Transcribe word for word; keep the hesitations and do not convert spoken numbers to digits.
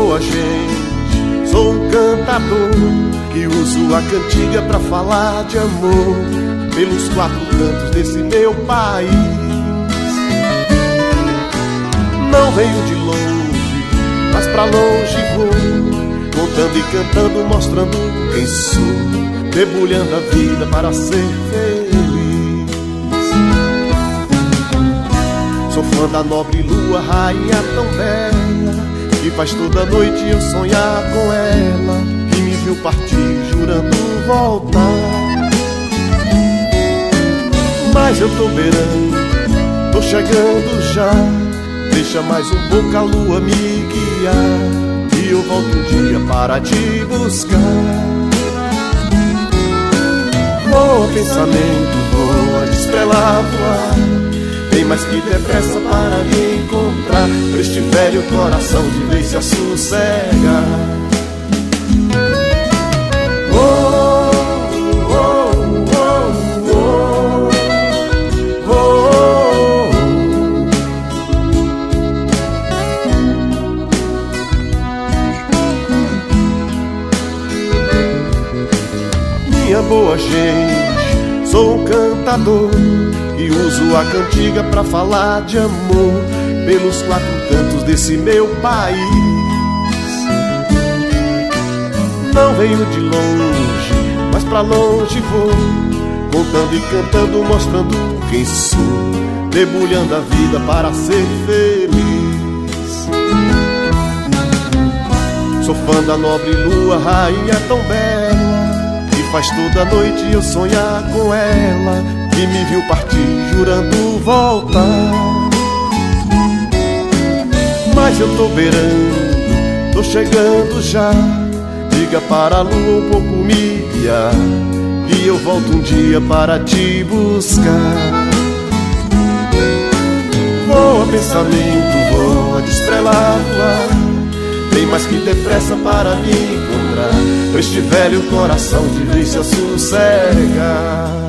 boa gente, sou um cantador que uso a cantiga pra falar de amor pelos quatro cantos desse meu país. Não venho de longe, mas pra longe vou, contando e cantando, mostrando quem sou, debulhando a vida para ser feliz. Sou fã da nobre lua, rainha tão bela, que faz toda noite eu sonhar com ela, que me viu partir jurando voltar. Mas eu tô beirando, tô chegando já, deixa mais um pouco a lua me guiar, e eu volto um dia para te buscar. Voa pensamento, voa de estrela voar, tem mais que depressa para me encontrar, pra este velho coração de vez se assossega. Oh, oh, oh, oh, oh, oh. Minha boa gente, sou um cantador e uso a cantiga pra falar de amor pelos quatro cantos desse meu país. Não venho de longe, mas pra longe vou, contando e cantando, mostrando quem sou, debulhando a vida para ser feliz. Sou fã da nobre lua, rainha tão bela, que faz toda noite eu sonhar com ela, que me viu partir jurando voltar. Mas eu tô beirando, tô chegando já, diga para a lua um pouco me guiar, e eu volto um dia para te buscar. Voa pensamento, voa de estrela voar, tem mais que depressa para me encontrar, pra este velho coração de vez se assossega.